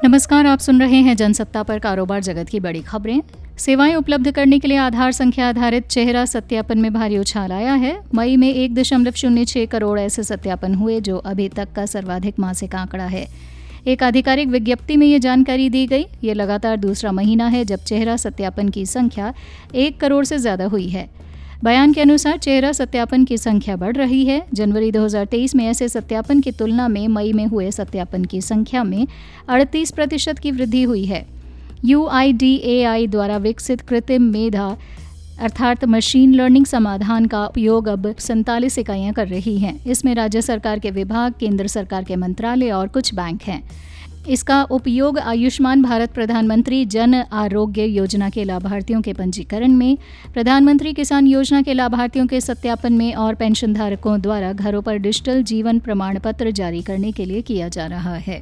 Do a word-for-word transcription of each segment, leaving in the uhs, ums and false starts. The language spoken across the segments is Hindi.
नमस्कार, आप सुन रहे हैं जनसत्ता पर कारोबार जगत की बड़ी खबरें। सेवाएं उपलब्ध करने के लिए आधार संख्या आधारित चेहरा सत्यापन में भारी उछाल आया है। मई में एक दशमलव शून्य छह करोड़ ऐसे सत्यापन हुए, जो अभी तक का सर्वाधिक मासिक आंकड़ा है। एक आधिकारिक विज्ञप्ति में ये जानकारी दी गई। ये लगातार दूसरा महीना है जब चेहरा सत्यापन की संख्या एक करोड़ से ज्यादा हुई है। बयान के अनुसार चेहरा सत्यापन की संख्या बढ़ रही है। जनवरी दो हज़ार तेईस में ऐसे सत्यापन की तुलना में मई में हुए सत्यापन की संख्या में अड़तीस प्रतिशत की वृद्धि हुई है। यू आई डी ए आई द्वारा विकसित कृत्रिम मेधा अर्थात मशीन लर्निंग समाधान का उपयोग अब सैंतालीस इकाइयां कर रही हैं। इसमें राज्य सरकार के विभाग, केंद्र सरकार के मंत्रालय और कुछ बैंक हैं। इसका उपयोग आयुष्मान भारत प्रधानमंत्री जन आरोग्य योजना के लाभार्थियों के पंजीकरण में, प्रधानमंत्री किसान योजना के लाभार्थियों के सत्यापन में और पेंशन धारकों द्वारा घरों पर डिजिटल जीवन प्रमाण पत्र जारी करने के लिए किया जा रहा है।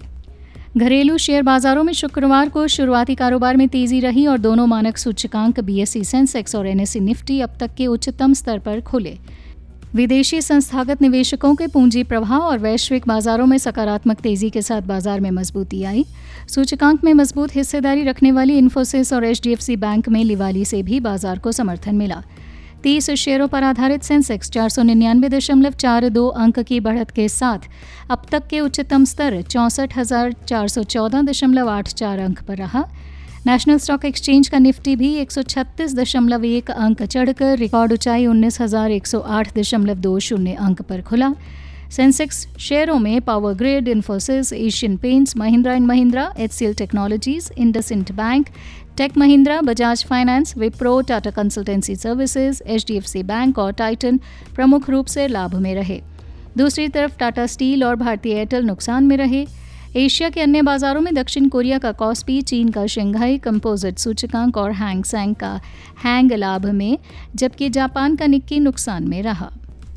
घरेलू शेयर बाजारों में शुक्रवार को शुरुआती कारोबार में तेजी रही और दोनों मानक सूचकांक बी एस ई सेंसेक्स और एन एस ई निफ्टी अब तक के उच्चतम स्तर पर खुले। विदेशी संस्थागत निवेशकों के पूंजी प्रवाह और वैश्विक बाजारों में सकारात्मक तेजी के साथ बाजार में मजबूती आई। सूचकांक में मजबूत हिस्सेदारी रखने वाली इन्फोसिस और H D F C bank में लिवाली से भी बाजार को समर्थन मिला। तीस शेयरों पर आधारित सेंसेक्स चार सौ निन्यानवे दशमलव चार दो अंक की बढ़त के साथ अब तक के उच्चतम स्तर चौंसठ हजार चार सौ चौदह दशमलव आठ चार अंक पर रहा। नेशनल स्टॉक एक्सचेंज का निफ्टी भी एक सौ छत्तीस दशमलव एक अंक चढ़कर रिकॉर्ड ऊंचाई उन्नीस हजार एक सौ आठ दशमलव दो शून्य अंक पर खुला। सेंसेक्स शेयरों में power grid, Infosys, Asian Paints, Mahindra and Mahindra, H C L technologies, IndusInd bank, tech Mahindra, Bajaj finance, Wipro, Tata consultancy services, H D F C bank और टाइटन प्रमुख रूप से लाभ में रहे। दूसरी तरफ टाटा स्टील और भारतीय एयरटेल नुकसान में रहे। एशिया के अन्य बाजारों में दक्षिण कोरिया का कॉस्पी, चीन का शंघाई कंपोजिट सूचकांक और हैंग सेंग का हैंग लाभ में, जबकि जापान का निक्की नुकसान में रहा।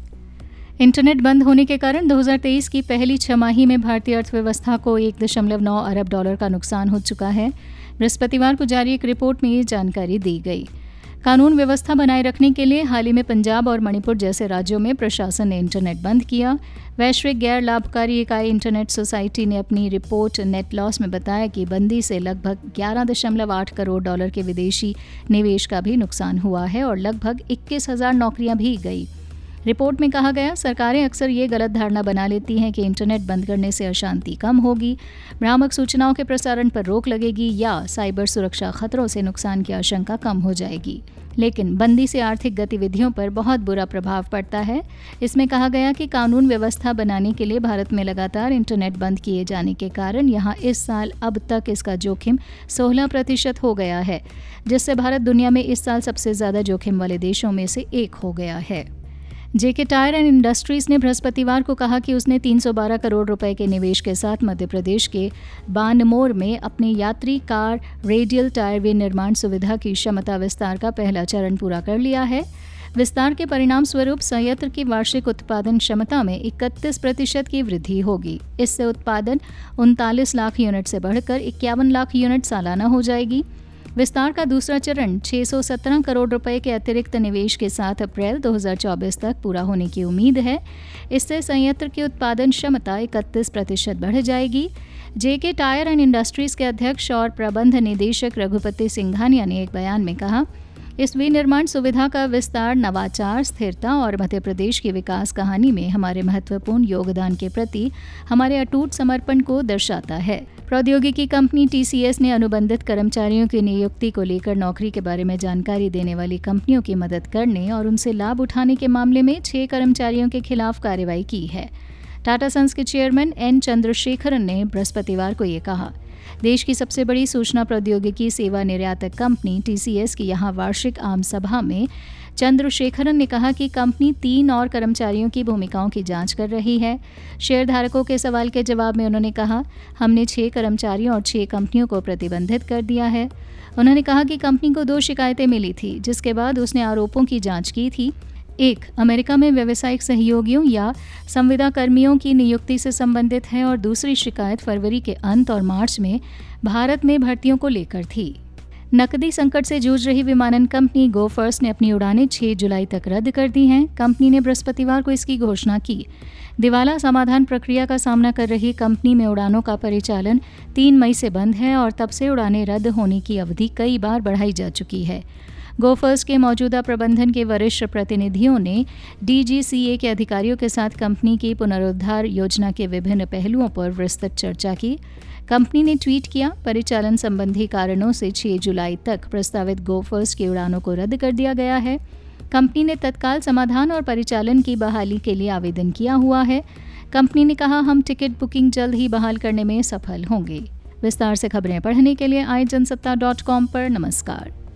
इंटरनेट बंद होने के कारण दो हज़ार तेईस की पहली छमाही में भारतीय अर्थव्यवस्था को एक दशमलव नौ अरब डॉलर का नुकसान हो चुका है। बृहस्पतिवार को जारी एक रिपोर्ट में ये जानकारी दी गई। कानून व्यवस्था बनाए रखने के लिए हाल ही में पंजाब और मणिपुर जैसे राज्यों में प्रशासन ने इंटरनेट बंद किया। वैश्विक गैर लाभकारी इकाई इंटरनेट सोसाइटी ने अपनी रिपोर्ट नेट लॉस में बताया कि बंदी से लगभग ग्यारह दशमलव आठ करोड़ डॉलर के विदेशी निवेश का भी नुकसान हुआ है और लगभग इक्कीस हजार नौकरियां भी गई। रिपोर्ट में कहा गया, सरकारें अक्सर ये गलत धारणा बना लेती हैं कि इंटरनेट बंद करने से अशांति कम होगी, भ्रामक सूचनाओं के प्रसारण पर रोक लगेगी या साइबर सुरक्षा खतरों से नुकसान की आशंका कम हो जाएगी। लेकिन बंदी से आर्थिक गतिविधियों पर बहुत बुरा प्रभाव पड़ता है। इसमें कहा गया कि कानून व्यवस्था बनाने के लिए भारत में लगातार इंटरनेट बंद किए जाने के कारण यहाँ इस साल अब तक इसका जोखिम सोलह प्रतिशत हो गया है, जिससे भारत दुनिया में इस साल सबसे ज़्यादा जोखिम वाले देशों में से एक हो गया है। जेके टायर एंड इंडस्ट्रीज ने बृहस्पतिवार को कहा कि उसने तीन सौ बारह करोड़ रुपए के निवेश के साथ मध्य प्रदेश के बानमोर में अपनी यात्री कार रेडियल टायर विनिर्माण सुविधा की क्षमता विस्तार का पहला चरण पूरा कर लिया है। विस्तार के परिणाम स्वरूप संयंत्र की वार्षिक उत्पादन क्षमता में इकतीस प्रतिशत की वृद्धि होगी। इससे उत्पादन उनतालीस लाख यूनिट से बढ़कर इक्यावन लाख यूनिट सालाना हो जाएगी। विस्तार का दूसरा चरण छह सौ सत्रह करोड़ रुपए के अतिरिक्त निवेश के साथ अप्रैल दो हज़ार चौबीस तक पूरा होने की उम्मीद है। इससे संयंत्र की उत्पादन क्षमता इकतीस प्रतिशत बढ़ जाएगी। जेके टायर एंड इंडस्ट्रीज के अध्यक्ष और प्रबंध निदेशक रघुपति सिंघानिया ने एक बयान में कहा, इस विनिर्माण सुविधा का विस्तार नवाचार, स्थिरता और मध्य प्रदेश की विकास कहानी में हमारे महत्वपूर्ण योगदान के प्रति हमारे अटूट समर्पण को दर्शाता है। प्रौद्योगिकी कंपनी टी सी एस ने अनुबंधित कर्मचारियों की नियुक्ति को लेकर नौकरी के बारे में जानकारी देने वाली कंपनियों की मदद करने और उनसे लाभ उठाने के मामले में छह कर्मचारियों के खिलाफ कार्रवाई की है। टाटा सन्स के चेयरमैन एन चंद्रशेखरन ने बृहस्पतिवार को ये कहा। देश की सबसे बड़ी सूचना प्रौद्योगिकी सेवा निर्यातक कंपनी टी सी एस की यहाँ वार्षिक आम सभा में चंद्रशेखरन ने कहा कि कंपनी तीन और कर्मचारियों की भूमिकाओं की जांच कर रही है। शेयरधारकों के सवाल के जवाब में उन्होंने कहा, हमने छह कर्मचारियों और छह कंपनियों को प्रतिबंधित कर दिया है। उन्होंने कहा कि कंपनी को दो शिकायतें मिली थी, जिसके बाद उसने आरोपों की जांच की थी। एक अमेरिका में व्यावसायिक सहयोगियों या संविदा कर्मियों की नियुक्ति से संबंधित है और दूसरी शिकायत फरवरी के अंत और मार्च में भारत में भर्तियों को लेकर थी। नकदी संकट से जूझ रही विमानन कंपनी गो फर्स्ट ने अपनी उड़ानें छह जुलाई तक रद्द कर दी हैं। कंपनी ने बृहस्पतिवार को इसकी घोषणा की। दिवाला समाधान प्रक्रिया का सामना कर रही कंपनी में उड़ानों का परिचालन तीन मई से बंद है और तब से उड़ानें रद्द होने की अवधि कई बार बढ़ाई जा चुकी है। गो फर्स्ट के मौजूदा प्रबंधन के वरिष्ठ प्रतिनिधियों ने डी जी सी ए के अधिकारियों के साथ कंपनी की पुनरुद्धार योजना के विभिन्न पहलुओं पर विस्तृत चर्चा की। कंपनी ने ट्वीट किया, परिचालन संबंधी कारणों से छह जुलाई तक प्रस्तावित गो फर्स्ट की उड़ानों को रद्द कर दिया गया है। कंपनी ने तत्काल समाधान और परिचालन की बहाली के लिए आवेदन किया हुआ है। कंपनी ने कहा, हम टिकट बुकिंग जल्द ही बहाल करने में सफल होंगे। विस्तार से खबरें पढ़ने के लिए आई जनसत्ता डॉट कॉम पर नमस्कार।